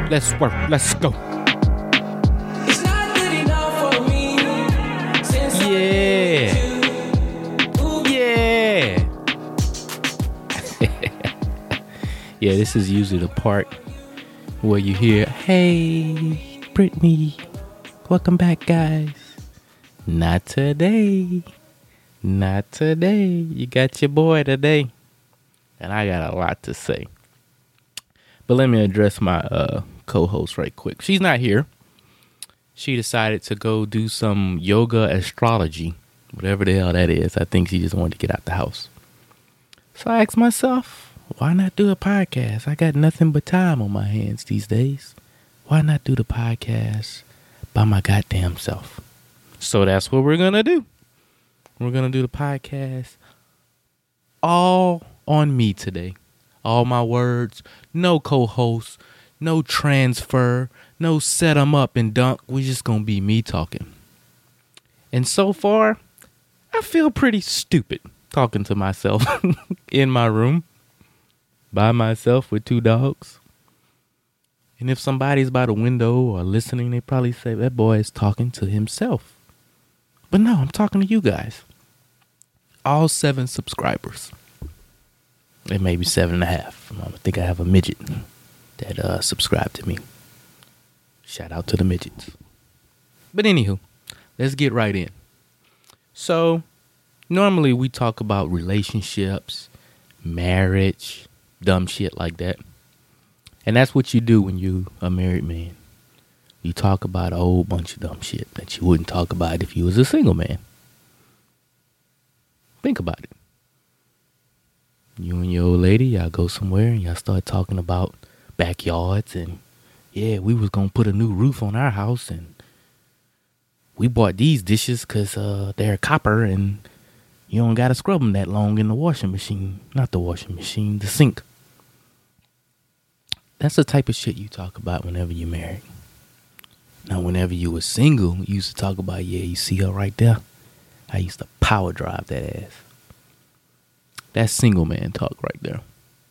Let's work. Let's go. It's not good enough for me. Yeah. Yeah. Yeah, this is usually the part where you hear, "Hey, Brittany, welcome back, guys." Not today. Not today. You got your boy today. And I got a lot to say. But let me address my co-host right quick. She's not here. She decided to go do some yoga astrology, whatever the hell that is. I think she just wanted to get out the house. So I asked myself, why not do a podcast? I got nothing but time on my hands these days. Why not do the podcast by my goddamn self? So that's what we're going to do. We're going to do the podcast all on me today. All my words, no co-host, no transfer, no set 'em up and dunk. We're just going to be me talking. And so far, I feel pretty stupid talking to myself in my room by myself with two dogs. And if somebody's by the window or listening, they probably say, that boy is talking to himself. But no, I'm talking to you guys. All 7 subscribers. It may be 7.5. I think I have a midget that subscribed to me. Shout out to the midgets. But anywho, let's get right in. So, normally we talk about relationships, marriage, dumb shit like that. And that's what you do when you a married man. You talk about a whole bunch of dumb shit that you wouldn't talk about if you was a single man. Think about it. You and your old lady, y'all go somewhere and y'all start talking about backyards and, yeah, we was going to put a new roof on our house and we bought these dishes because they're copper and you don't got to scrub them that long in the washing machine. Not the washing machine, the sink. That's the type of shit you talk about whenever you're married. Now, whenever you were single, you used to talk about, yeah, you see her right there? I used to power drive that ass. That's single man talk right there.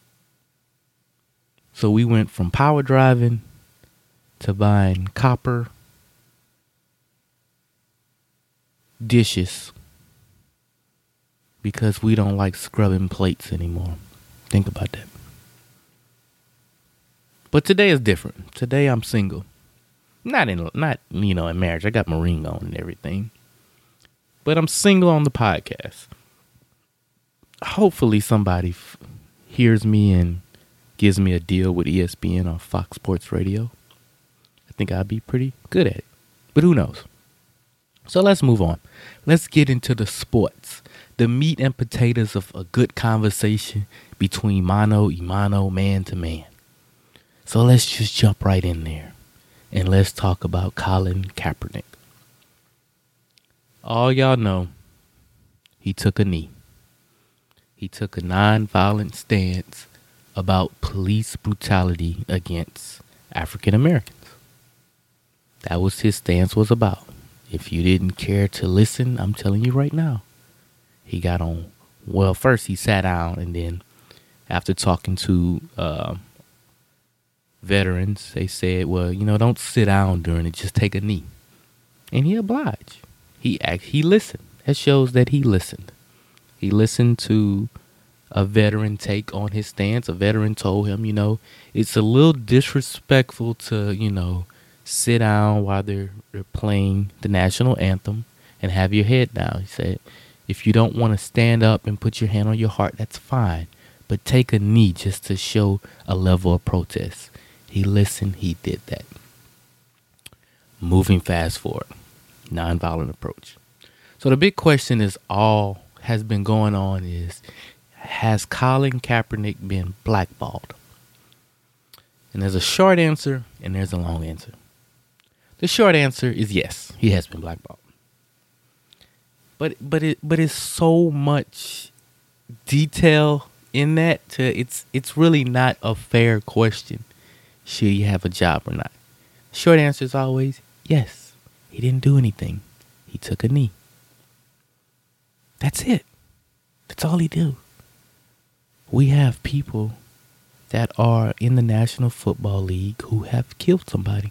So we went from power driving to buying copper dishes because we don't like scrubbing plates anymore. Think about that. But today is different. Today I'm single. Not in marriage. I got my ring on and everything. But I'm single on the podcast. Hopefully somebody hears me and gives me a deal with ESPN or Fox Sports Radio. I think I'd be pretty good at it. But who knows? So let's move on. Let's get into the sports. The meat and potatoes of a good conversation between mano y mano, man to man. So let's just jump right in there. And let's talk about Colin Kaepernick. All y'all know, he took a knee. He took a nonviolent stance about police brutality against African Americans. That was his stance was about. If you didn't care to listen, I'm telling you right now. He got on. Well, first he sat down and then after talking to veterans, they said, well, don't sit down during it. Just take a knee. And he obliged. He listened. That shows that he listened. He listened to a veteran take on his stance. A veteran told him, it's a little disrespectful to, sit down while they're playing the national anthem and have your head down. He said, if you don't want to stand up and put your hand on your heart, that's fine. But take a knee just to show a level of protest. He listened. He did that. Moving fast forward. Nonviolent approach. So the big question is all has been going on is, has Colin Kaepernick been blackballed? And there's a short answer and there's a long answer. The short answer is yes, he has been blackballed. But it's so much detail in that it's really not a fair question. Should he have a job or not? Short answer is always yes. He didn't do anything. He took a knee. That's it. That's all he did. We have people that are in the National Football League who have killed somebody.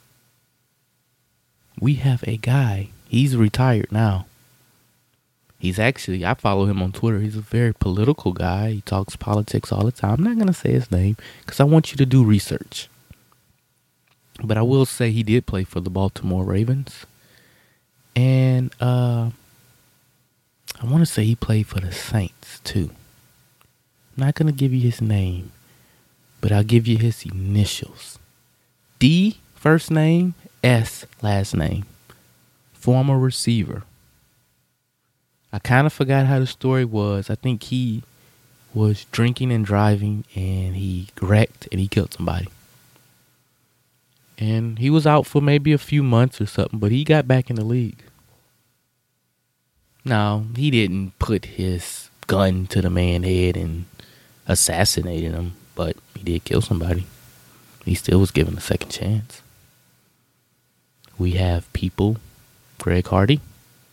We have a guy, he's retired now. He's actually, I follow him on Twitter. He's a very political guy. He talks politics all the time. I'm not going to say his name because I want you to do research. But I will say he did play for the Baltimore Ravens. And I want to say he played for the Saints too. I'm not going to give you his name, but I'll give you his initials. D, first name, S, last name. Former receiver. I kind of forgot how the story was. I think he was drinking and driving and he wrecked and he killed somebody. And he was out for maybe a few months or something, but he got back in the league. Now, he didn't put his gun to the man's head and assassinated him, but he did kill somebody. He still was given a second chance. We have people, Greg Hardy,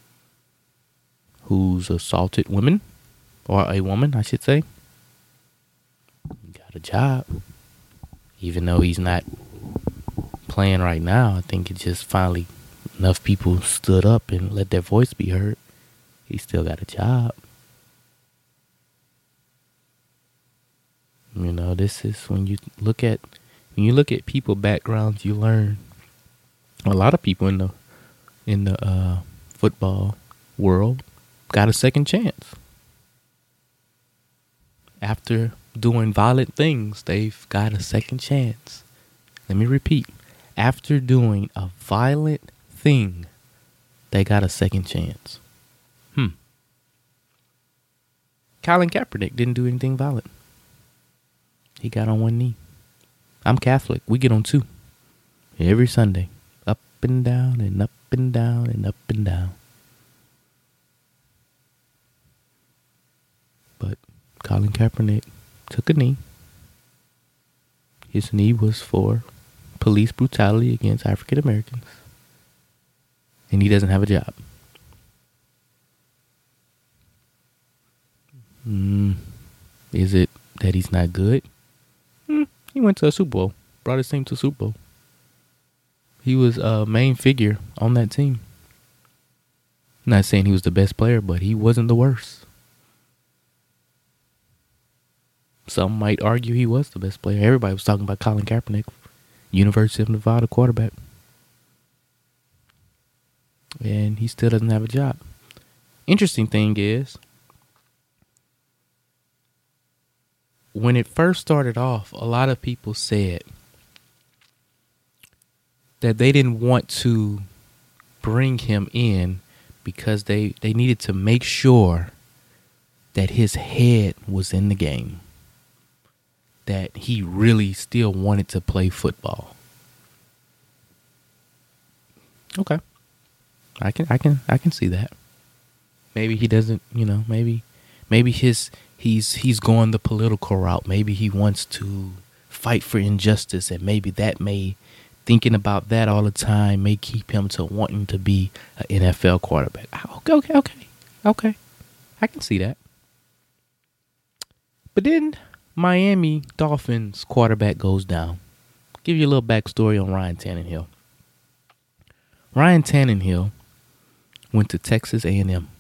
who's assaulted women, or a woman, I should say. Got a job. Even though he's not playing right now, I think it just finally enough people stood up and let their voice be heard. He still got a job. You know, this is when you look at people backgrounds, you learn a lot of people in the football world got a second chance. After doing violent things, they've got a second chance. Let me repeat. After doing a violent thing, they got a second chance. Colin Kaepernick didn't do anything violent. He got on one knee. I'm Catholic. We get on two. Every Sunday. Up and down and up and down and up and down. But Colin Kaepernick took a knee. His knee was for police brutality against African Americans. And he doesn't have a job. Is it that he's not good? He went to a Super Bowl. Brought his team to a Super Bowl. He was a main figure on that team. Not saying he was the best player, but he wasn't the worst. Some might argue he was the best player. Everybody was talking about Colin Kaepernick, University of Nevada quarterback. And he still doesn't have a job. Interesting thing is, when it first started off, a lot of people said that they didn't want to bring him in because they needed to make sure that his head was in the game, that he really still wanted to play football. Okay. I can see that. Maybe he doesn't, maybe he's going the political route. Maybe he wants to fight for injustice, and maybe thinking about that all the time may keep him to wanting to be an NFL quarterback. Okay. I can see that. But then Miami Dolphins quarterback goes down. Give you a little backstory on Ryan Tannehill. Ryan Tannehill went to Texas A&M.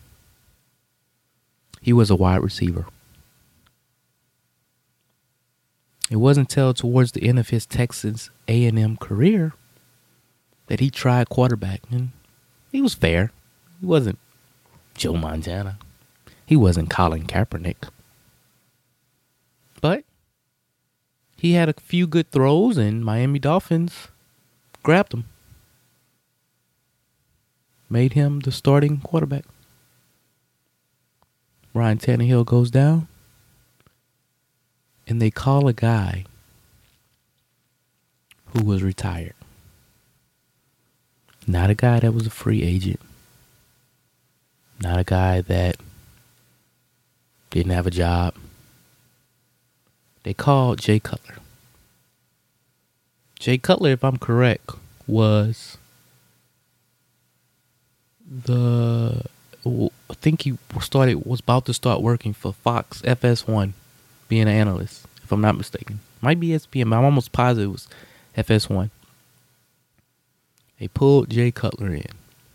He was a wide receiver. It wasn't until towards the end of his Texas A&M career that he tried quarterback, and he was fair. He wasn't Joe Montana. He wasn't Colin Kaepernick. But he had a few good throws, and Miami Dolphins grabbed him. Made him the starting quarterback. Ryan Tannehill goes down, and they call a guy who was retired. Not a guy that was a free agent. Not a guy that didn't have a job. They called Jay Cutler. Jay Cutler, if I'm correct, was I think he was about to start working for Fox FS1, being an analyst, if I'm not mistaken. Might be ESPN, but I'm almost positive it was FS1. They pulled Jay Cutler in.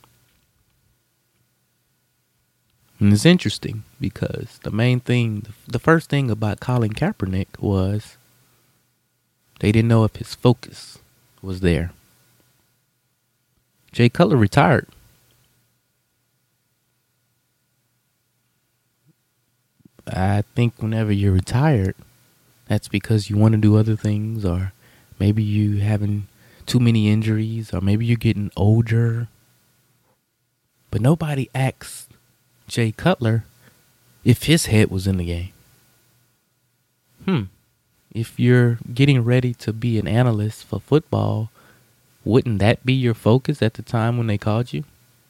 And it's interesting because the first thing about Colin Kaepernick was they didn't know if his focus was there. Jay Cutler retired. I think whenever you're retired, that's because you want to do other things, or maybe you having too many injuries, or maybe you're getting older. But nobody asks Jay Cutler if his head was in the game. If you're getting ready to be an analyst for football, wouldn't that be your focus at the time when they called you?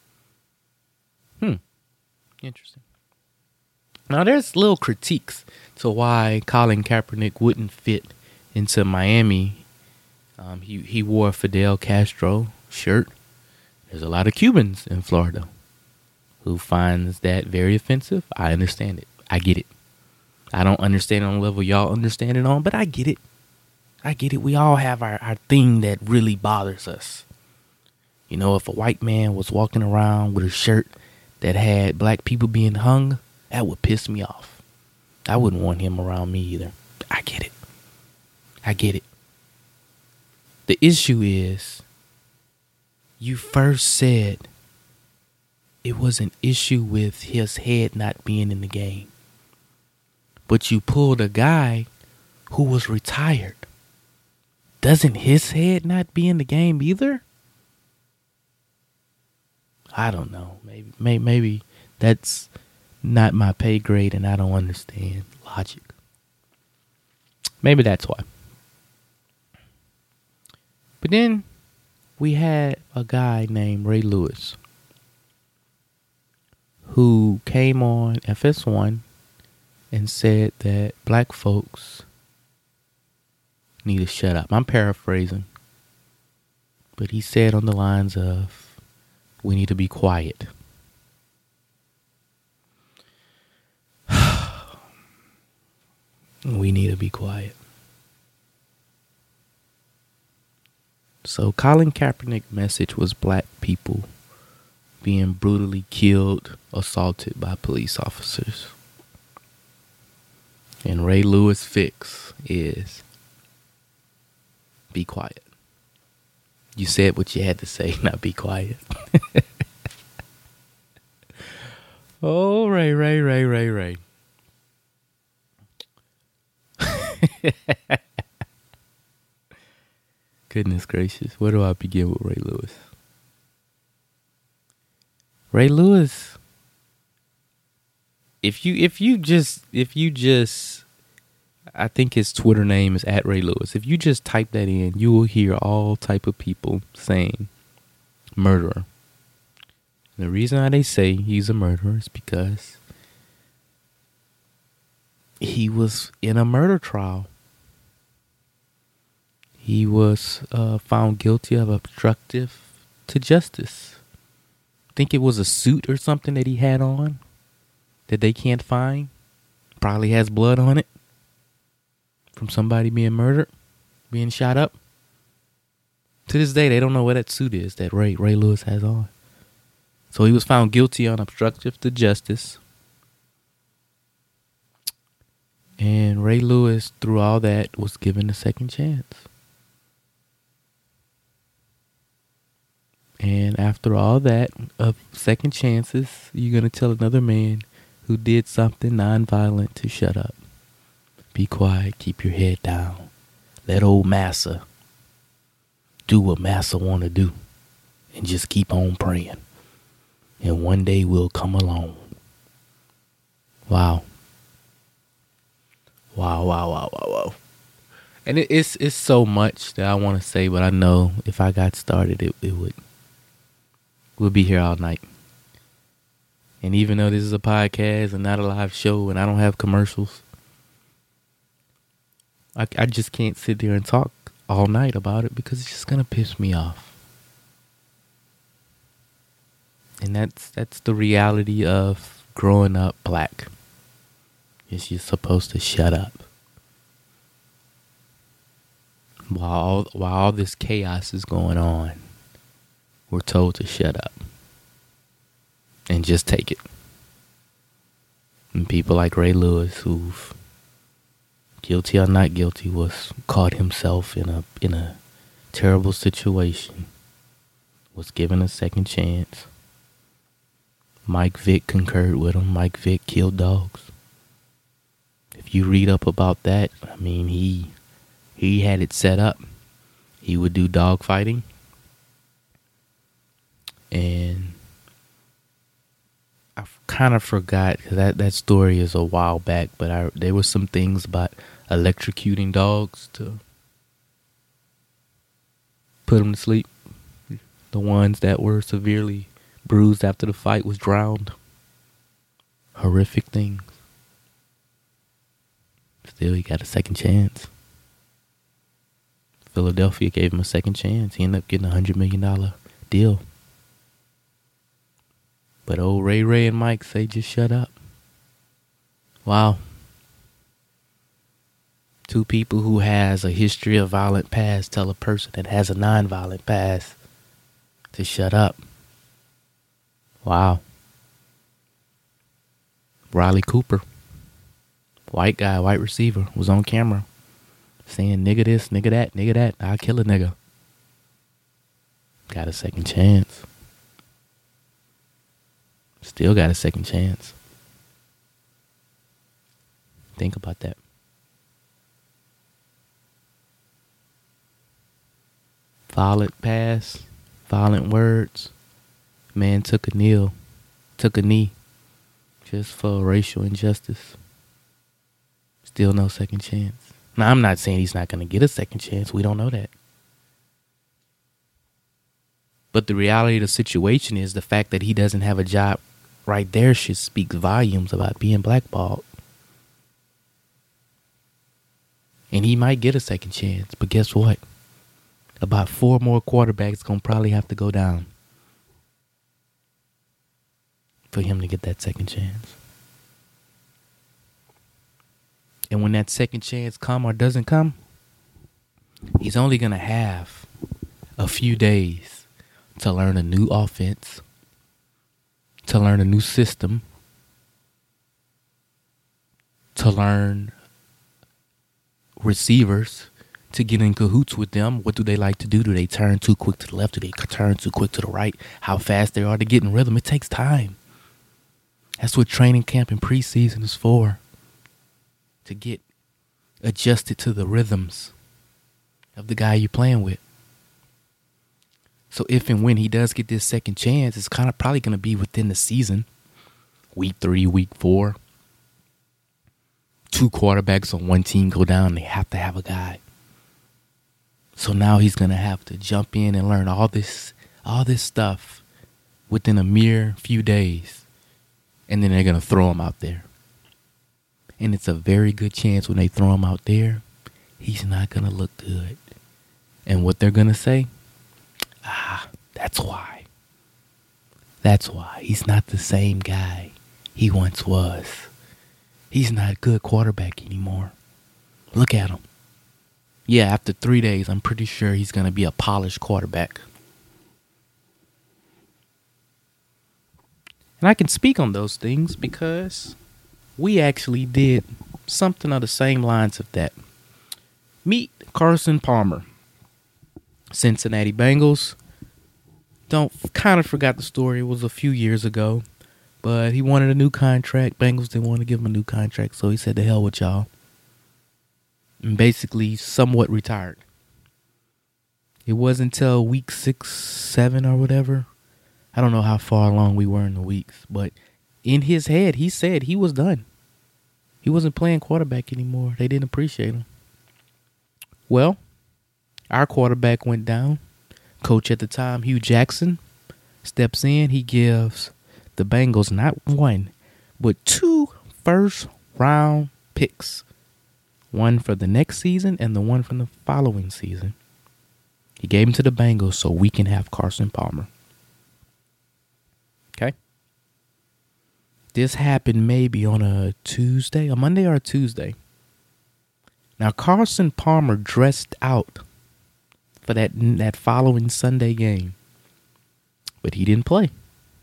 Interesting. Now, there's little critiques to why Colin Kaepernick wouldn't fit into Miami. He wore a Fidel Castro shirt. There's a lot of Cubans in Florida who finds that very offensive. I understand it. I get it. I don't understand it on the level y'all understand it on, but I get it. I get it. We all have our thing that really bothers us. You know, if a white man was walking around with a shirt that had black people being hung, that would piss me off. I wouldn't want him around me either. I get it. I get it. The issue is, you first said it was an issue with his head not being in the game. But you pulled a guy who was retired. Doesn't his head not be in the game either? I don't know. Maybe that's not my pay grade and I don't understand logic. Maybe that's why. But then we had a guy named Ray Lewis who came on FS1 and said that black folks need to shut up. I'm paraphrasing. But he said on the lines of, we need to be quiet. We need to be quiet. So Colin Kaepernick's message was black people being brutally killed, assaulted by police officers. And Ray Lewis' fix is be quiet. You said what you had to say, now be quiet. Oh, Ray. Goodness gracious, where do I begin with Ray Lewis? Ray Lewis, if you just I think his Twitter name is @RayLewis. If you just type that in, you will hear all type of people saying murderer. And the reason why they say he's a murderer is because he was in a murder trial. He was found guilty of obstructive to justice. I think it was a suit or something that he had on that they can't find. Probably has blood on it from somebody being murdered, being shot up. To this day, they don't know what that suit is that Ray Lewis has on. So he was found guilty on obstructive to justice. And Ray Lewis, through all that, was given a second chance. And after all that, of second chances, you're going to tell another man who did something nonviolent to shut up. Be quiet, keep your head down. Let old Massa do what Massa want to do. And just keep on praying. And one day we'll come along. Wow. And it's so much that I want to say, but I know if I got started, it would. We'll be here all night. And even though this is a podcast and not a live show and I don't have commercials, I just can't sit there and talk all night about it because it's just going to piss me off. And that's the reality of growing up black. Is you're supposed to shut up. while all this chaos is going on, we're told to shut up and just take it. And people like Ray Lewis, who've guilty or not guilty, was caught himself in a terrible situation, was given a second chance. Mike Vick concurred with him. Mike Vick killed dogs. If you read up about that, I mean, he had it set up. He would do dog fighting. And I kind of forgot, because that story is a while back, but there were some things about electrocuting dogs to put them to sleep. The ones that were severely bruised after the fight was drowned. Horrific things. Still, he got a second chance. Philadelphia gave him a second chance. He ended up getting a $100 million deal. But old Ray and Mike say just shut up. Wow. Two people who has a history of violent past tell a person that has a non-violent past to shut up. Wow. Riley Cooper, white guy, white receiver, was on camera saying nigga this, nigga that, nigga that, I'll kill a nigga. Got a second chance. Still got a second chance. Think about that. Violent past, violent words. Man took a knee just for racial injustice. Still no second chance. Now, I'm not saying he's not going to get a second chance. We don't know that. But the reality of the situation is the fact that he doesn't have a job right there should speak volumes about being blackballed. And he might get a second chance. But guess what? About 4 more quarterbacks going to probably have to go down for him to get that second chance. And when that second chance come or doesn't come, he's only going to have a few days to learn a new offense, to learn a new system, to learn receivers, to get in cahoots with them. What do they like to do? Do they turn too quick to the left? Do they turn too quick to the right? How fast they are to get in rhythm? It takes time. That's what training camp and preseason is for. To get adjusted to the rhythms of the guy you're playing with. So if and when he does get this second chance, it's kind of probably going to be within the season. Week 3, week 4. 2 quarterbacks on one team go down. They have to have a guy. So now he's going to have to jump in and learn all this stuff within a mere few days. And then they're going to throw him out there. And it's a very good chance when they throw him out there, he's not going to look good. And what they're going to say, that's why. That's why. He's not the same guy he once was. He's not a good quarterback anymore. Look at him. Yeah, after 3 days, I'm pretty sure he's going to be a polished quarterback. And I can speak on those things because we actually did something of the same lines of that. Meet Carson Palmer, Cincinnati Bengals. Kind of forgot the story. It was a few years ago, but he wanted a new contract. Bengals didn't want to give him a new contract, so he said, "To hell with y'all," and basically somewhat retired. It wasn't until week 6, 7 or whatever. I don't know how far along we were in the weeks, but in his head, he said he was done. He wasn't playing quarterback anymore. They didn't appreciate him. Well, our quarterback went down. Coach at the time, Hugh Jackson, steps in. He gives the Bengals not 1, but 2 first-round picks. One for the next season and the one from the following season. He gave them to the Bengals so we can have Carson Palmer. Okay? This happened maybe on a Monday or a Tuesday. Now, Carson Palmer dressed out for that following Sunday game. But he didn't play.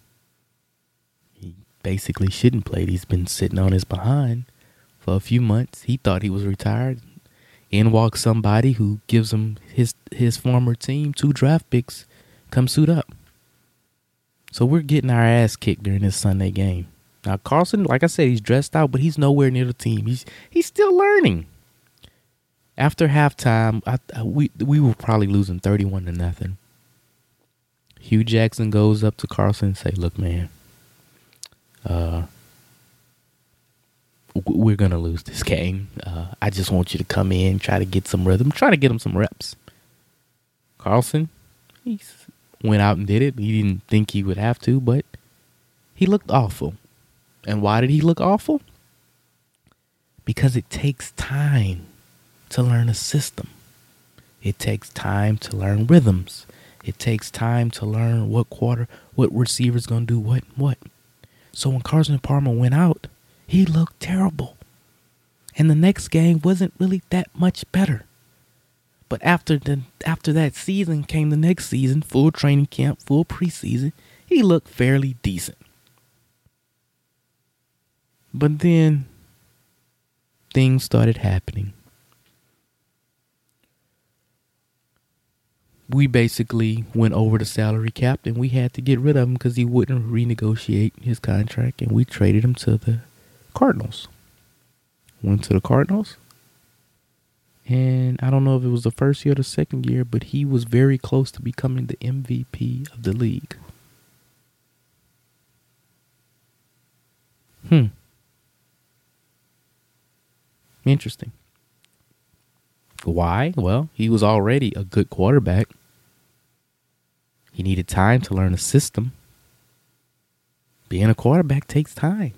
He basically shouldn't play. He's been sitting on his behind for a few months. He thought he was retired. In walks somebody who gives him his former team 2 draft picks. Come suit up. So we're getting our ass kicked during this Sunday game. Now Carlson, like I said, he's dressed out, but he's nowhere near the team. He's still learning. After halftime, we were probably losing 31-0. Hugh Jackson goes up to Carlson and say, "Look, man, we're gonna lose this game. I just want you to come in, try to get some rhythm, try to get him some reps." Carlson, he went out and did it. He didn't think he would have to, but he looked awful. And why did he look awful? Because it takes time to learn a system. It takes time to learn rhythms. It takes time to learn what receiver's going to do what. So when Carson Palmer went out, he looked terrible. And the next game wasn't really that much better. But after that season came the next season, full training camp, full preseason, he looked fairly decent. But then things started happening. We basically went over the salary cap and we had to get rid of him because he wouldn't renegotiate his contract, and we traded him to the Cardinals. Went to the Cardinals, and I don't know if it was the first year or the second year, but he was very close to becoming the MVP of the league. Interesting. Why? Well, he was already a good quarterback. He needed time to learn a system. Being a quarterback takes time.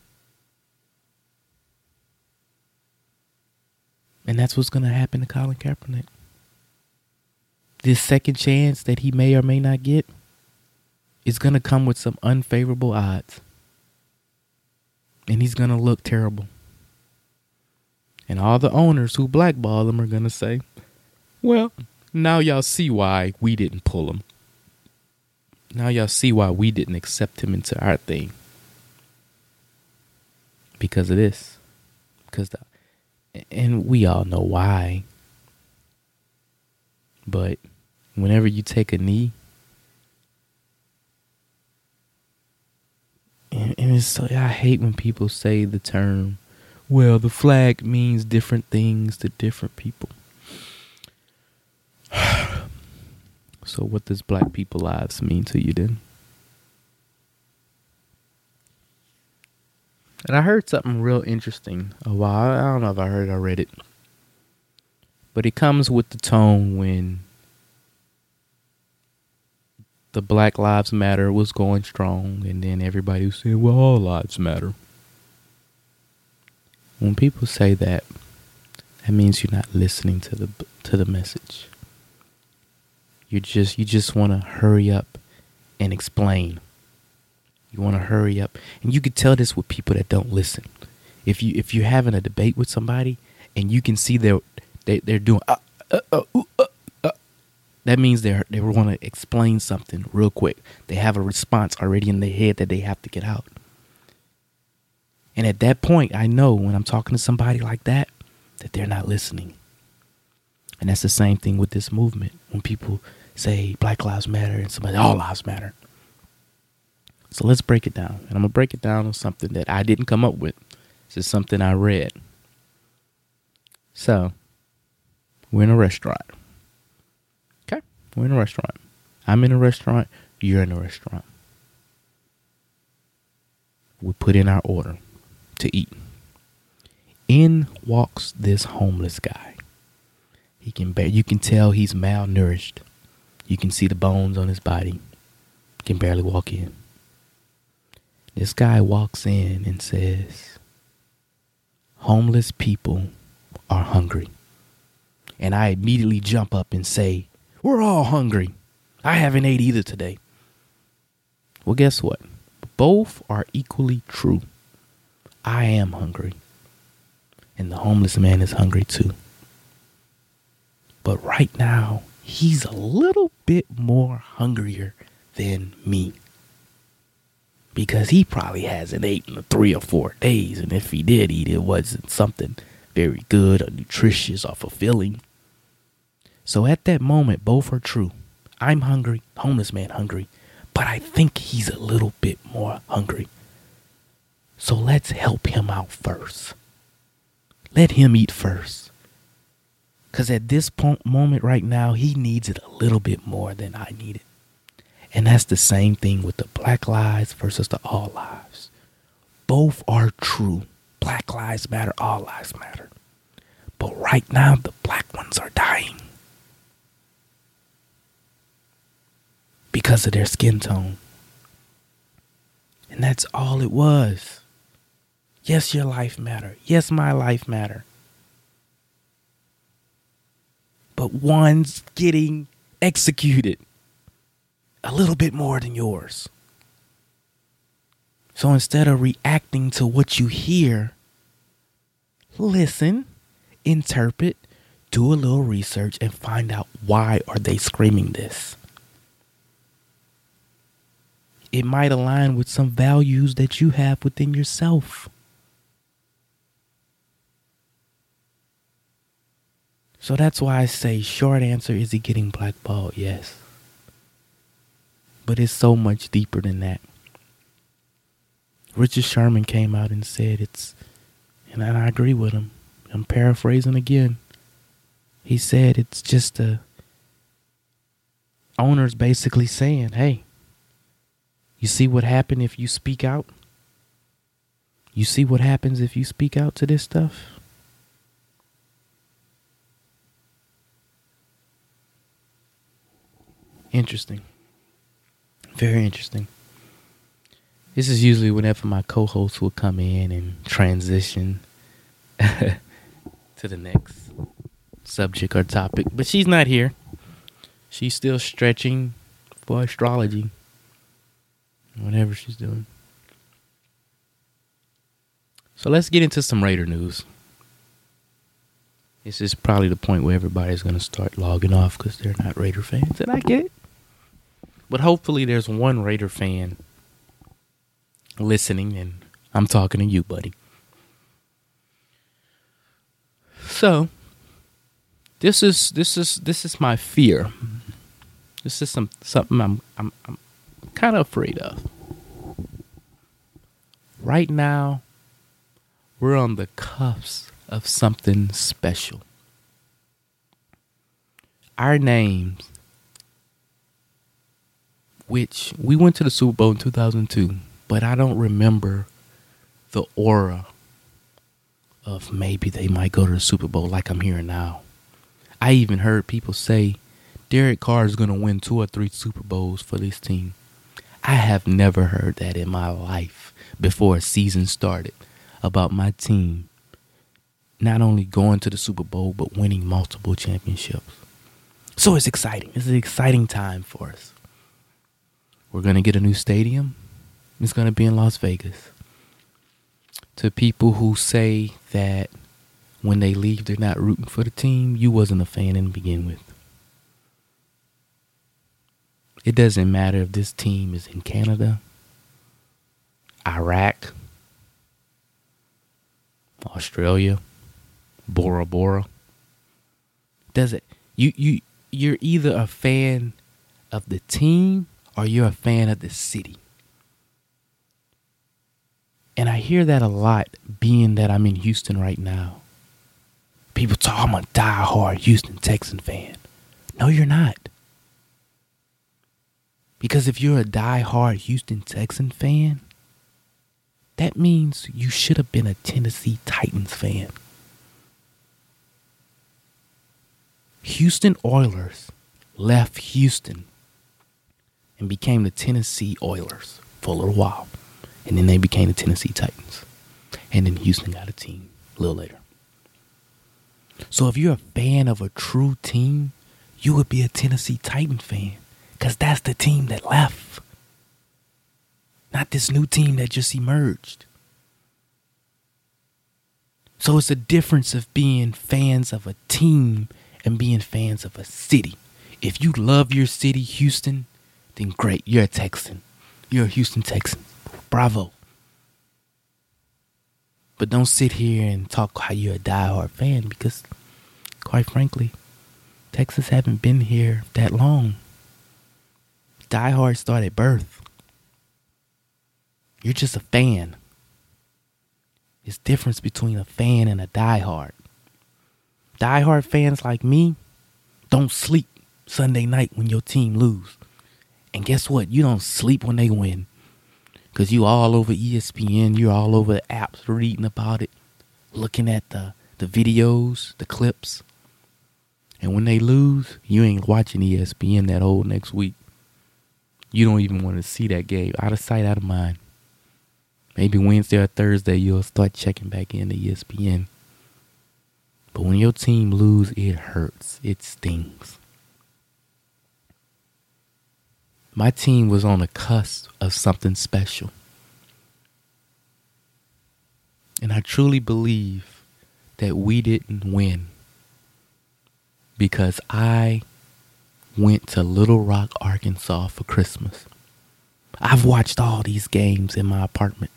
And that's what's going to happen to Colin Kaepernick. This second chance that he may or may not get is going to come with some unfavorable odds. And he's going to look terrible. And all the owners who blackball him are going to say, well, now y'all see why we didn't pull him. Now y'all see why we didn't accept him into our thing. Because of this. And we all know why. But whenever you take a knee, and it's so, I hate when people say the term, well, the flag means different things to different people. So what does black people lives mean to you then? And I heard something real interesting a while. I don't know if I heard it or read it. But it comes with the tone when the Black Lives Matter was going strong, and then everybody was saying, well, all lives matter. When people say that, that means you're not listening to the message. You just want to hurry up and explain. You want to hurry up, and you can tell this with people that don't listen. If you're having a debate with somebody and you can see they're doing that means they want to explain something real quick. They have a response already in their head that they have to get out. And at that point, I know when I'm talking to somebody like that they're not listening. And that's the same thing with this movement. When people say Black Lives Matter and somebody, all lives matter. So let's break it down. And I'm going to break it down on something that I didn't come up with. This is something I read. So, we're in a restaurant. Okay? We're in a restaurant. I'm in a restaurant. You're in a restaurant. We put in our order to eat. In walks this homeless guy. You can tell he's malnourished. You can see the bones on his body. He can barely walk in. This guy walks in and says, homeless people are hungry. And I immediately jump up and say, we're all hungry. I haven't ate either today. Well, guess what? Both are equally true. I am hungry. And the homeless man is hungry too. But right now, he's a little bit more hungrier than me. Because he probably hasn't eaten in 3 or 4 days. And if he did eat, it wasn't something very good or nutritious or fulfilling. So at that moment, both are true. I'm hungry, homeless man hungry, but I think he's a little bit more hungry. So let's help him out first. Let him eat first. Because at this moment right now, he needs it a little bit more than I need it. And that's the same thing with the Black Lives versus the All Lives. Both are true. Black lives matter, all lives matter. But right now, the black ones are dying. Because of their skin tone. And that's all it was. Yes, your life matter. Yes, my life matter. But one's getting executed a little bit more than yours. So instead of reacting to what you hear, listen, interpret, do a little research, and find out why are they screaming this. It might align with some values that you have within yourself. So that's why I say short answer, is he getting blackballed? Yes. But it's so much deeper than that. Richard Sherman came out and said and I agree with him. I'm paraphrasing again. He said it's just the owners basically saying, hey, you see what happened if you speak out? You see what happens if you speak out to this stuff? Interesting. Very interesting. This is usually whenever my co-host will come in and transition to the next subject or topic. But she's not here. She's still stretching for astrology. Whatever she's doing. So let's get into some Raider news. This is probably the point where everybody's going to start logging off because they're not Raider fans. And I get it. But hopefully there's one Raider fan listening, and I'm talking to you, buddy. So, this is my fear. This is something I'm kind of afraid of. Right now, we're on the cusp of something special. Our names, which we went to the Super Bowl in 2002, but I don't remember the aura of maybe they might go to the Super Bowl like I'm hearing now. I even heard people say Derek Carr is going to win 2 or 3 Super Bowls for this team. I have never heard that in my life before a season started about my team not only going to the Super Bowl, but winning multiple championships. So it's exciting. It's an exciting time for us. We're going to get a new stadium. It's going to be in Las Vegas. To people who say that when they leave, they're not rooting for the team, you wasn't a fan to begin with. It doesn't matter if this team is in Canada, Iraq, Australia, Bora Bora. You're either a fan of the team or you're a fan of the city. And I hear that a lot, being that I'm in Houston right now. People talk, I'm a diehard Houston Texan fan. No, you're not. Because if you're a diehard Houston Texan fan, that means you should have been a Tennessee Titans fan. Houston Oilers left Houston and became the Tennessee Oilers for a little while. And then they became the Tennessee Titans. And then Houston got a team a little later. So if you're a fan of a true team, you would be a Tennessee Titan fan. Because that's the team that left. Not this new team that just emerged. So it's a difference of being fans of a team and being fans of a city. If you love your city, Houston, then great. You're a Texan. You're a Houston Texan. Bravo. But don't sit here and talk how you're a diehard fan because, quite frankly, Texans haven't been here that long. Diehard start at birth. You're just a fan. There's difference between a fan and a diehard. Diehard fans like me don't sleep Sunday night when your team lose. And guess what? You don't sleep when they win. Because you all over ESPN. You're all over the apps reading about it. Looking at the videos, the clips. And when they lose, you ain't watching ESPN that whole next week. You don't even want to see that game. Out of sight, out of mind. Maybe Wednesday or Thursday you'll start checking back into ESPN. But when your team lose, it hurts. It stings. My team was on the cusp of something special. And I truly believe that we didn't win because I went to Little Rock, Arkansas for Christmas. I've watched all these games in my apartment.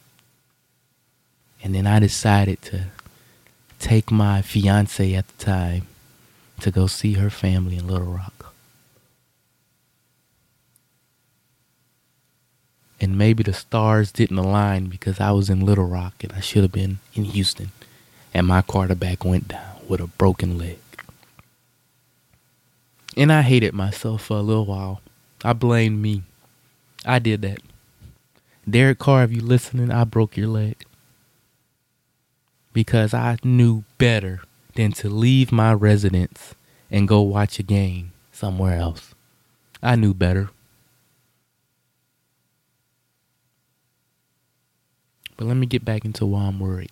And then I decided to take my fiance at the time to go see her family in Little Rock. And maybe the stars didn't align because I was in Little Rock and I should have been in Houston. And my quarterback went down with a broken leg. And I hated myself for a little while. I blamed me. I did that. Derek Carr, if you listening, I broke your leg. Because I knew better than to leave my residence and go watch a game somewhere else. I knew better. But let me get back into why I'm worried.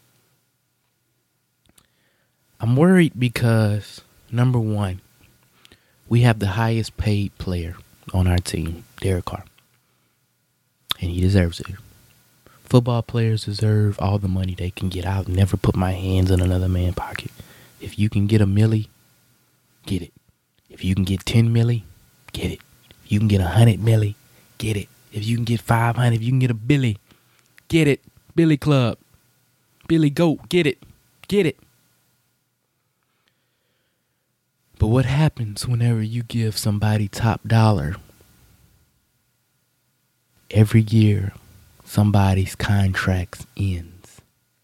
I'm worried because, number one, we have the highest paid player on our team, Derek Carr. And he deserves it. Football players deserve all the money they can get. I'll never put my hands in another man's pocket. If you can get a milli, get it. If you can get 10 milli, get it. If you can get 100 milli, get it. If you can get 500, if you can get a Billy, get it. Billy Club. Billy Goat, get it. Get it. But what happens whenever you give somebody top dollar? Every year, somebody's contract ends.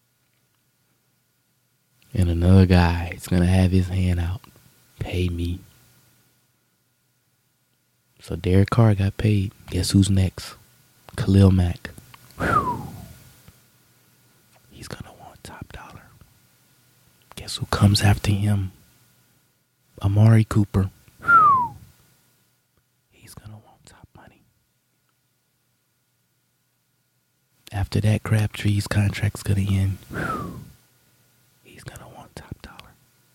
And another guy is going to have his hand out. Pay me. So Derek Carr got paid. Guess who's next? Khalil Mack. Whew. He's going to want top dollar. Guess who comes after him? Amari Cooper. Whew. He's going to want top money. After that, Crabtree's contract's going to end. Whew. He's going to want top dollar.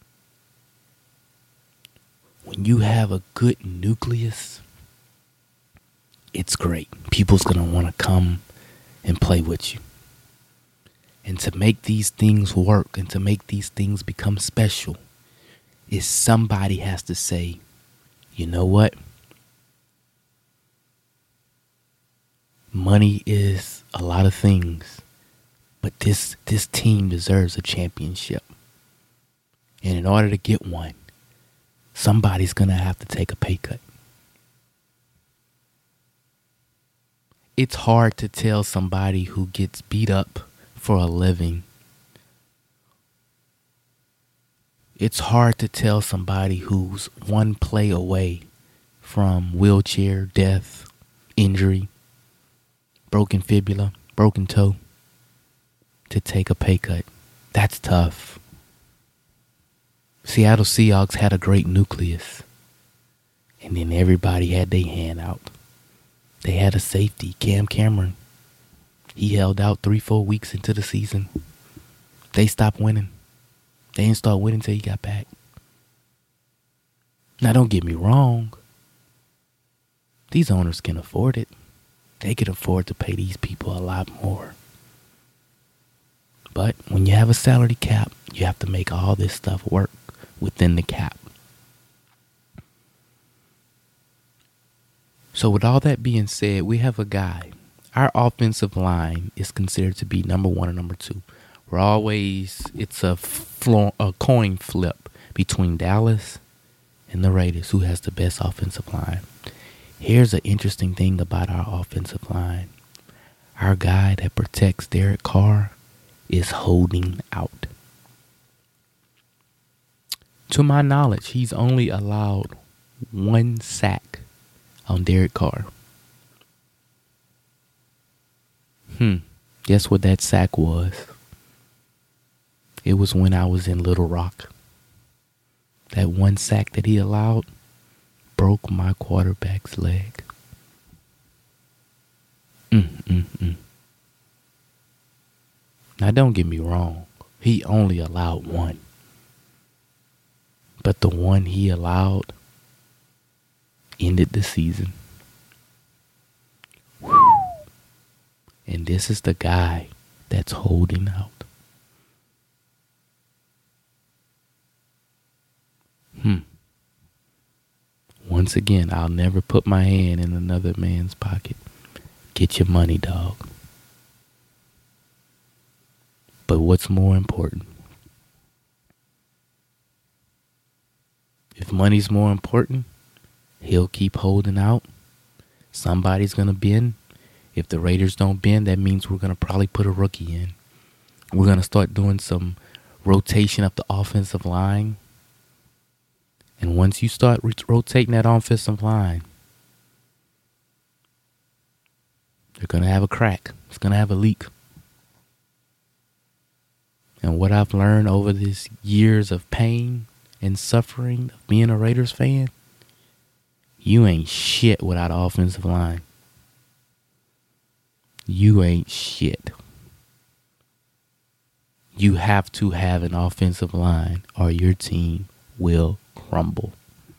When you have a good nucleus, it's great. People's going to want to come and play with you. And to make these things work and to make these things become special is somebody has to say, you know what? Money is a lot of things, but this team deserves a championship. And in order to get one, somebody's going to have to take a pay cut. It's hard to tell somebody who gets beat up for a living. It's hard to tell somebody who's one play away from wheelchair, death, injury, broken fibula, broken toe, to take a pay cut. That's tough. Seattle Seahawks had a great nucleus. And then everybody had their hand out. They had a safety, Cam Cameron. He held out 3-4 weeks into the season. They stopped winning. They didn't start winning until he got back. Now, don't get me wrong. These owners can afford it. They can afford to pay these people a lot more. But when you have a salary cap, you have to make all this stuff work within the cap. So with all that being said, we have a guy. Our offensive line is considered to be number one or number two. It's a coin flip between Dallas and the Raiders, who has the best offensive line. Here's an interesting thing about our offensive line. Our guy that protects Derek Carr is holding out. To my knowledge, he's only allowed 1 sack on Derek Carr. Guess what that sack was? It was when I was in Little Rock. That 1 sack that he allowed broke my quarterback's leg. Now don't get me wrong. He only allowed 1. But the 1 he allowed ended the season. And this is the guy that's holding out. Once again, I'll never put my hand in another man's pocket. Get your money, dog. But what's more important? If money's more important, he'll keep holding out. Somebody's going to bend. If the Raiders don't bend, that means we're going to probably put a rookie in. We're going to start doing some rotation of the offensive line. And once you start rotating that offensive line, they're going to have a crack. It's going to have a leak. And what I've learned over these years of pain and suffering of being a Raiders fan, you ain't shit without an offensive line. You ain't shit. You have to have an offensive line or your team will crumble.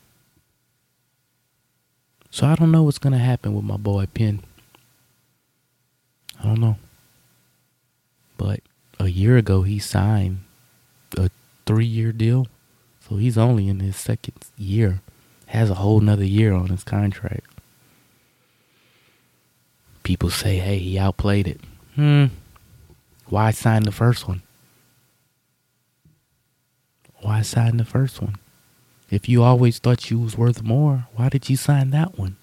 So I don't know what's going to happen with my boy Penn. I don't know. But a year ago he signed a 3-year deal. So he's only in his 2nd year. Has a whole nother year on his contract. People say, hey, he outplayed it. Why sign the first one? Why sign the first one? If you always thought you was worth more, why did you sign that one?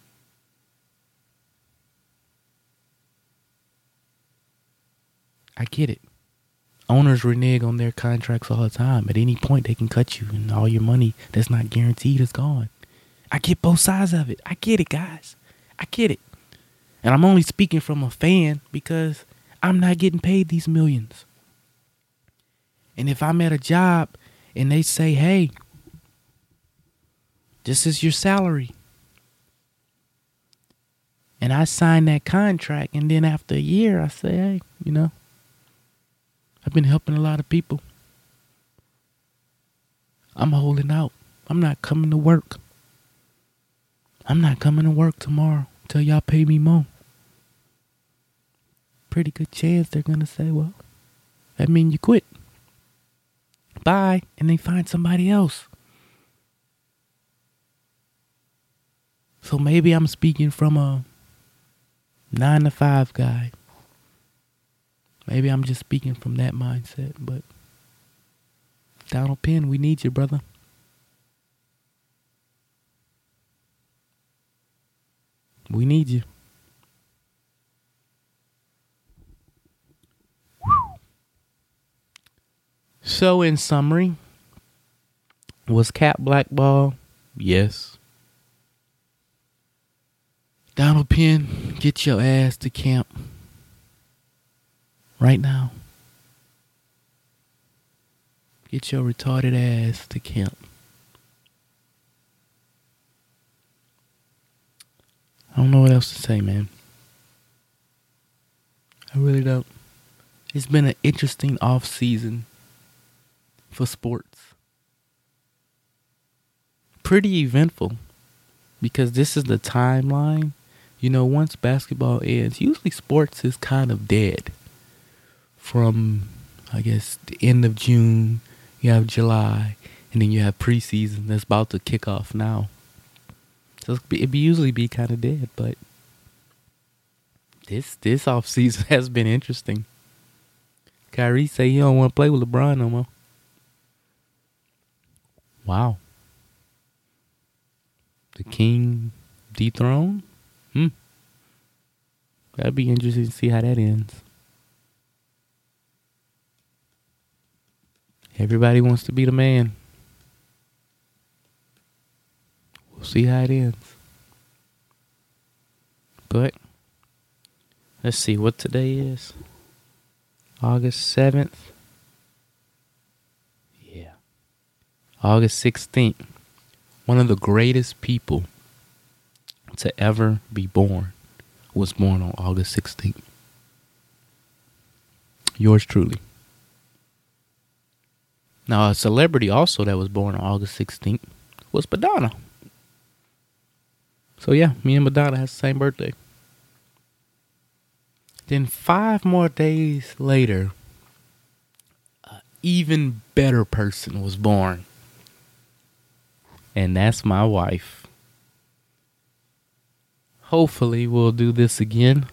I get it. Owners renege on their contracts all the time. At any point, they can cut you, and all your money that's not guaranteed is gone. I get both sides of it. I get it, guys. I get it. And I'm only speaking from a fan because I'm not getting paid these millions. And if I'm at a job and they say, hey, this is your salary, and I sign that contract, and then after a year I say, hey, I've been helping a lot of people. I'm holding out. I'm not coming to work. I'm not coming to work tomorrow until y'all pay me more. Pretty good chance they're going to say, well, that means you quit. Bye. And they find somebody else. So maybe I'm speaking from a 9-to-5 guy. Maybe I'm just speaking from that mindset, but Donald Penn, we need you, brother. We need you. So in summary, was Cap blackball? Yes. Donald Penn, get your ass to camp right now. Get your retarded ass to camp. I don't know what else to say, man. I really don't. It's been an interesting off season for sports. Pretty eventful because this is the timeline. Once basketball ends, usually sports is kind of dead. From, I guess, the end of June, you have July, and then you have preseason that's about to kick off now. So it'd usually be kind of dead, but this off season has been interesting. Kyrie say he don't want to play with LeBron no more. Wow. The king dethroned? That'd be interesting to see how that ends. Everybody wants to be the man. We'll see how it ends. But let's see what today is. August 7th. Yeah. August 16th. One of the greatest people to ever be born was born on August 16th. Yours truly. Now, a celebrity also that was born on August 16th was Madonna. So yeah, me and Madonna has the same birthday. Then 5 more days later, an even better person was born. And that's my wife. Hopefully we'll do this again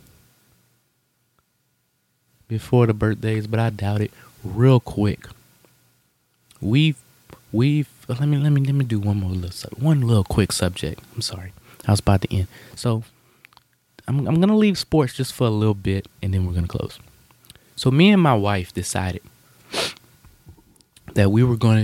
before the birthdays, but I doubt it. Real quick. We've let me do one little quick subject. I'm sorry. I was about to end. So I'm gonna leave sports just for a little bit and then we're gonna close. So me and my wife decided that we were gonna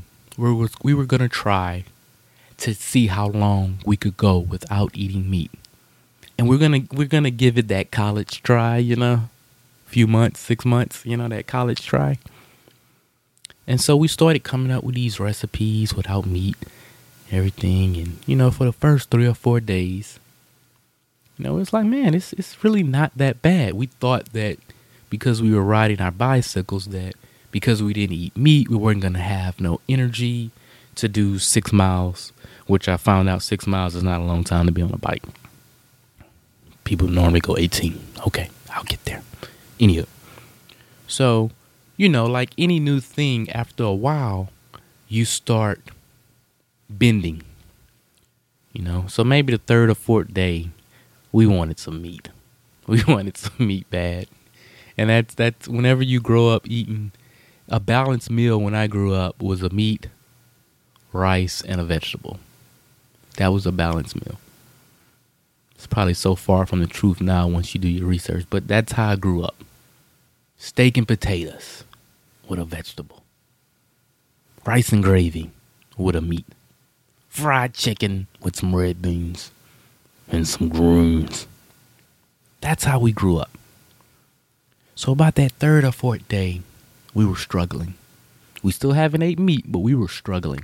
try to see how long we could go without eating meat. And we're gonna give it that college try, few months, 6 months, that college try. And so we started coming up with these recipes without meat, everything. And, for the first 3 or 4 days, it's like, man, it's really not that bad. We thought that because we were riding our bicycles, that because we didn't eat meat, we weren't going to have no energy to do 6 miles, which I found out 6 miles is not a long time to be on a bike. People normally go 18. Okay, I'll get there. Anywho. So, like any new thing, after a while, you start bending. So maybe the 3rd or 4th day, we wanted some meat. We wanted some meat bad. And that's whenever you grow up eating a balanced meal. When I grew up, was a meat, rice, and a vegetable. That was a balanced meal. It's probably so far from the truth now once you do your research, but that's how I grew up. Steak and potatoes with a vegetable. Rice and gravy with a meat. Fried chicken with some red beans and some greens. That's how we grew up. So about that 3rd or 4th day, we were struggling. We still haven't ate meat, but we were struggling.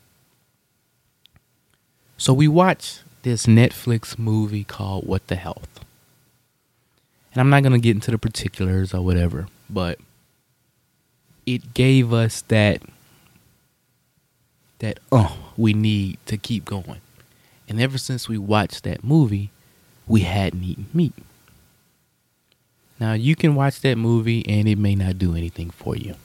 So we watched this Netflix movie called What the Health. And I'm not going to get into the particulars or whatever, but it gave us that we need to keep going. And ever since we watched that movie, we hadn't eaten meat. Now, you can watch that movie and it may not do anything for you.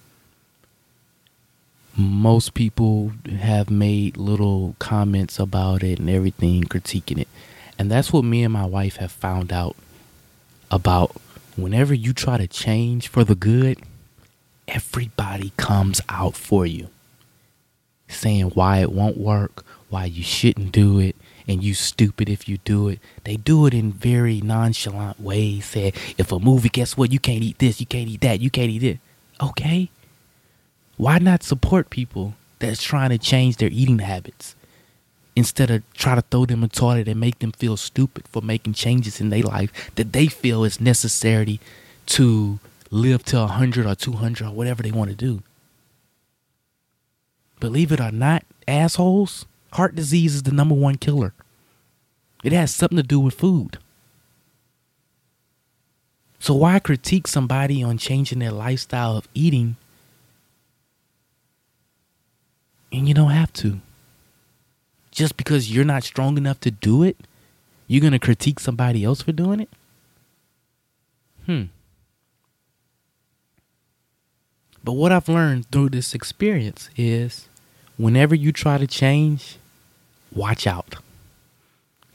Most people have made little comments about it and everything, critiquing it. And that's what me and my wife have found out about. Whenever you try to change for the good, everybody comes out for you, saying why it won't work, why you shouldn't do it, and you stupid if you do it. They do it in very nonchalant ways. Say, if a movie, guess what? You can't eat this, you can't eat that, you can't eat it. Okay. Why not support people that's trying to change their eating habits instead of try to throw them a toilet and make them feel stupid for making changes in their life that they feel is necessary to live to 100 or 200 or whatever they want to do? Believe it or not, assholes, heart disease is the #1 killer. It has something to do with food. So why critique somebody on changing their lifestyle of eating and you don't have to? Just because you're not strong enough to do it, you're going to critique somebody else for doing it? But what I've learned through this experience is whenever you try to change, watch out.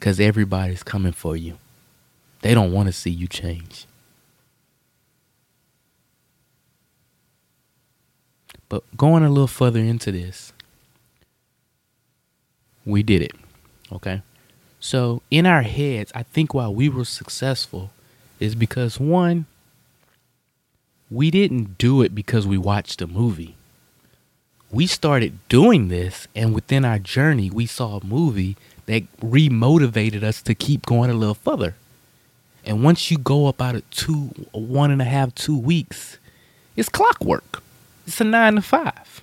because everybody's coming for you. They don't want to see you change. But going a little further into this, we did it. Okay. So in our heads, I think why we were successful is because, one, we didn't do it because we watched a movie. We started doing this, and within our journey, we saw a movie that remotivated us to keep going a little further. And once you go about it 1.5, 2 weeks, it's clockwork. It's a 9 to 5.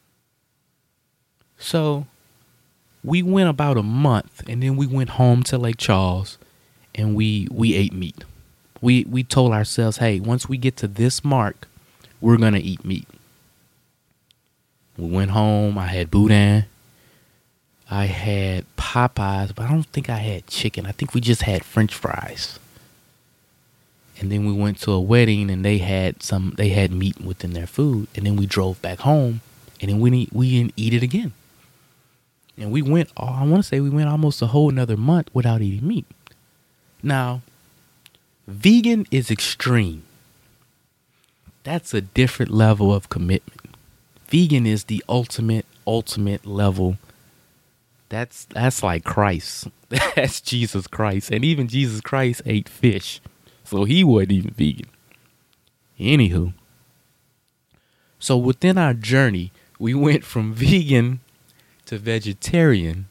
So we went about a month, and then we went home to Lake Charles, and we ate meat. We told ourselves, hey, once we get to this mark, we're going to eat meat. We went home. I had boudin. I had Popeyes, but I don't think I had chicken. I think we just had French fries. And then we went to a wedding, and they had meat within their food. And then we drove back home, and then we didn't eat it again. And we went almost a whole another month without eating meat. Now, vegan is extreme. That's a different level of commitment. Vegan is the ultimate level. That's like Christ. That's Jesus Christ. And even Jesus Christ ate fish. So he wasn't even vegan. Anywho. So within our journey, we went from vegan to vegetarian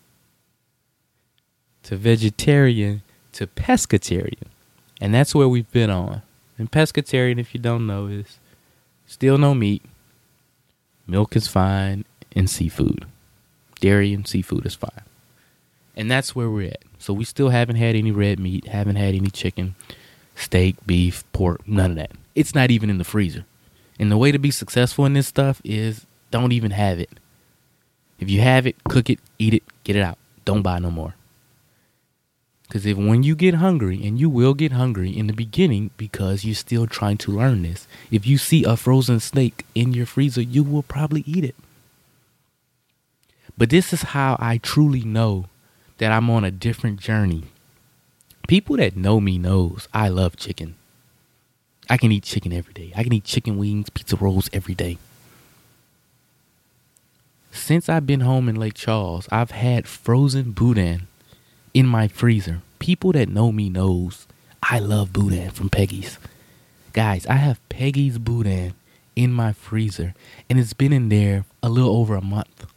to pescatarian. And that's where we've been on. And pescatarian, if you don't know, is still no meat. Milk is fine, and seafood. Dairy and seafood is fine. And that's where we're at. So we still haven't had any red meat, haven't had any chicken, steak, beef, pork, none of that. It's not even in the freezer. And the way to be successful in this stuff is don't even have it. If you have it, cook it, eat it, get it out. Don't buy no more. Because when you get hungry, and you will get hungry in the beginning because you're still trying to learn this, if you see a frozen steak in your freezer, you will probably eat it. But this is how I truly know that I'm on a different journey. People that know me knows I love chicken. I can eat chicken every day. I can eat chicken wings, pizza rolls every day. Since I've been home in Lake Charles, I've had frozen boudin in my freezer. People that know me knows I love boudin from Peggy's. Guys, I have Peggy's boudin in my freezer, and it's been in there a little over a month.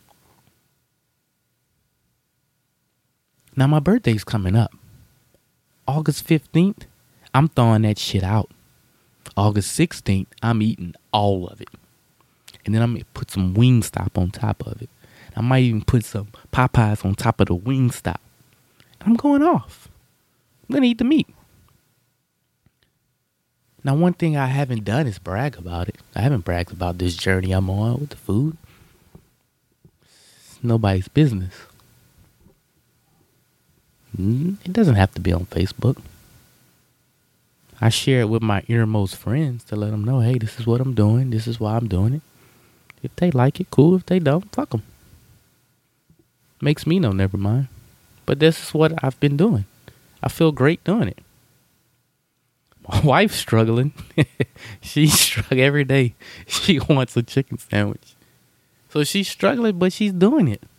Now my birthday's coming up. August 15th, I'm throwing that shit out. August 16th, I'm eating all of it. And then I'm going to put some Wingstop on top of it. I might even put some Popeyes on top of the Wingstop. I'm going off. I'm going to eat the meat. Now, one thing I haven't done is brag about it. I haven't bragged about this journey I'm on with the food. It's nobody's business. It doesn't have to be on Facebook. I share it with my innermost friends to let them know, hey, this is what I'm doing. This is why I'm doing it. If they like it, cool. If they don't, fuck them. Makes me know, never mind. But this is what I've been doing. I feel great doing it. My wife's struggling. She's struggling every day. She wants a chicken sandwich. So she's struggling, but she's doing it.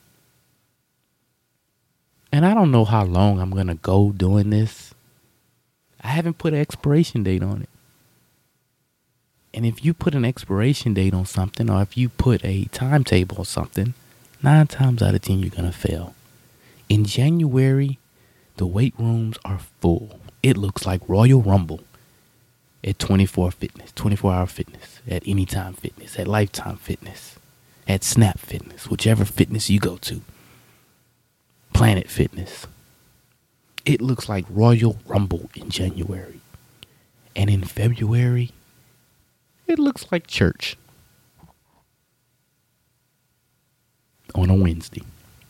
And I don't know how long I'm going to go doing this. I haven't put an expiration date on it. And if you put an expiration date on something, or if you put a timetable on something, 9 times out of 10, you're going to fail. In January, the weight rooms are full. It looks like Royal Rumble at 24 Fitness, 24-hour fitness, at Anytime Fitness, at Lifetime Fitness, at Snap Fitness, whichever fitness you go to. Planet Fitness. It looks like Royal Rumble in January. And in February, it looks like church on a Wednesday.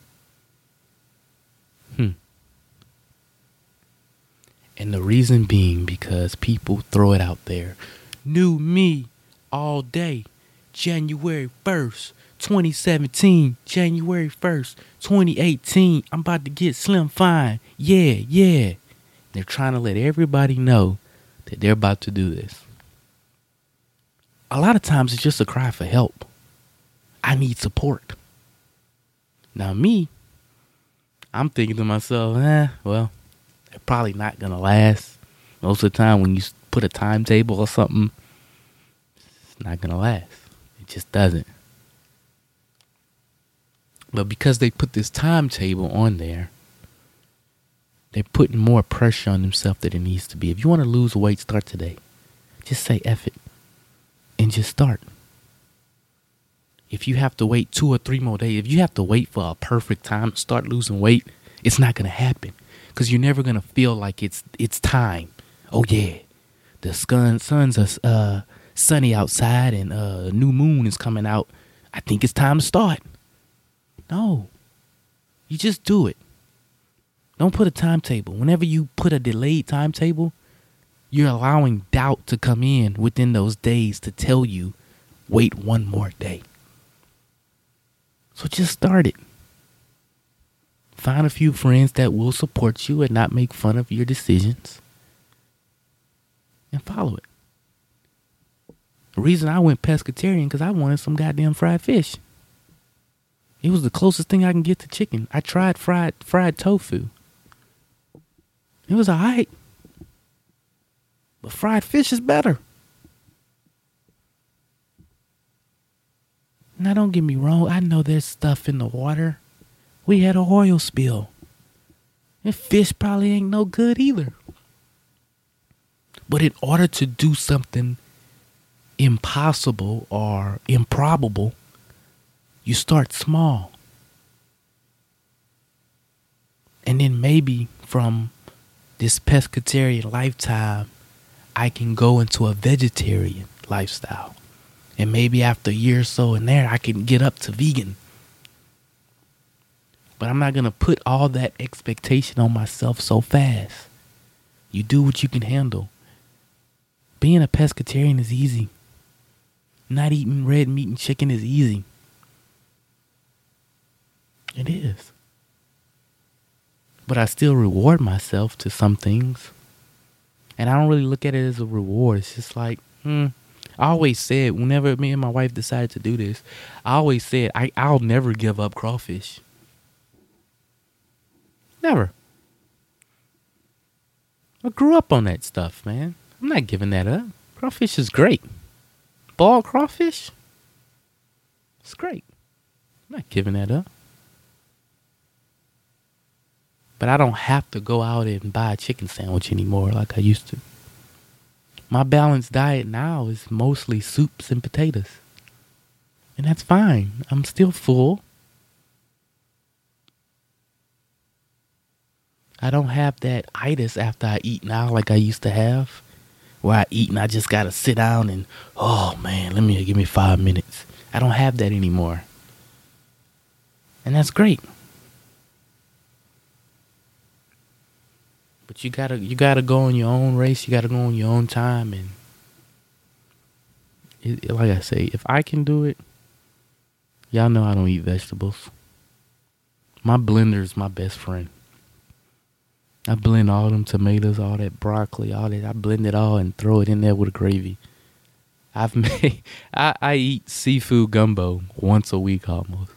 And the reason being because people throw it out there. New me all day. January 1st, 2017. January 1st, 2018. I'm about to get slim fine. Yeah. They're trying to let everybody know that they're about to do this. A lot of times it's just a cry for help. I need support. Now me, I'm thinking to myself, well, they're probably not going to last. Most of the time when you put a timetable or something, it's not going to last. It just doesn't. But because they put this timetable on there, they're putting more pressure on themselves than it needs to be. If you want to lose weight, start today. Just say F it and just start. If you have to wait 2 or 3 more days, if you have to wait for a perfect time to start losing weight, it's not going to happen because you're never going to feel like it's time. Oh, yeah, the sun's sunny outside and a new moon is coming out. I think it's time to start. No, you just do it. Don't put a timetable. Whenever you put a delayed timetable, you're allowing doubt to come in within those days to tell you, wait one more day. So just start it. Find a few friends that will support you and not make fun of your decisions. And follow it. The reason I went pescatarian because I wanted some goddamn fried fish. It was the closest thing I can get to chicken. I tried fried tofu. It was alright. But fried fish is better. Now don't get me wrong. I know there's stuff in the water. We had an oil spill. And fish probably ain't no good either. But in order to do something impossible or improbable, you start small. And then maybe from this pescatarian lifetime, I can go into a vegetarian lifestyle. And maybe after a year or so in there, I can get up to vegan. But I'm not going to put all that expectation on myself so fast. You do what you can handle. Being a pescatarian is easy. Not eating red meat and chicken is easy. It is. But I still reward myself to some things. And I don't really look at it as a reward. It's just like, I always said, whenever me and my wife decided to do this, I always said, I'll never give up crawfish. Never. I grew up on that stuff, man. I'm not giving that up. Crawfish is great. Boiled crawfish, it's great. I'm not giving that up. But I don't have to go out and buy a chicken sandwich anymore like I used to. My balanced diet now is mostly soups and potatoes. And that's fine. I'm still full. I don't have that itis after I eat now like I used to have. Where I eat and I just gotta sit down and, oh man, give me 5 minutes. I don't have that anymore. And that's great. But you gotta go on your own race. You gotta go on your own time. And like I say, if I can do it, y'all know I don't eat vegetables. My blender is my best friend. I blend all them tomatoes, all that broccoli, all that. I blend it all and throw it in there with a gravy. I eat seafood gumbo once a week almost.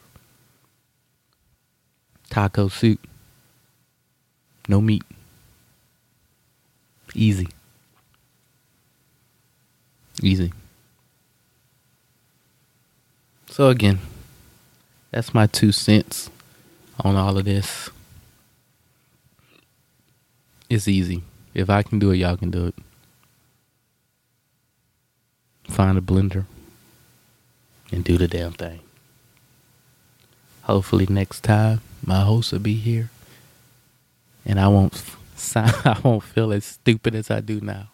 Taco soup. No meat. Easy. So again, that's my 2 cents on all of this. It's easy. If I can do it, y'all can do it. Find a blender and do the damn thing. Hopefully next time my host will be here and I won't feel as stupid as I do now.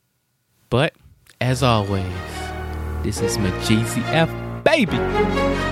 But as always, this is McGeezy F, baby.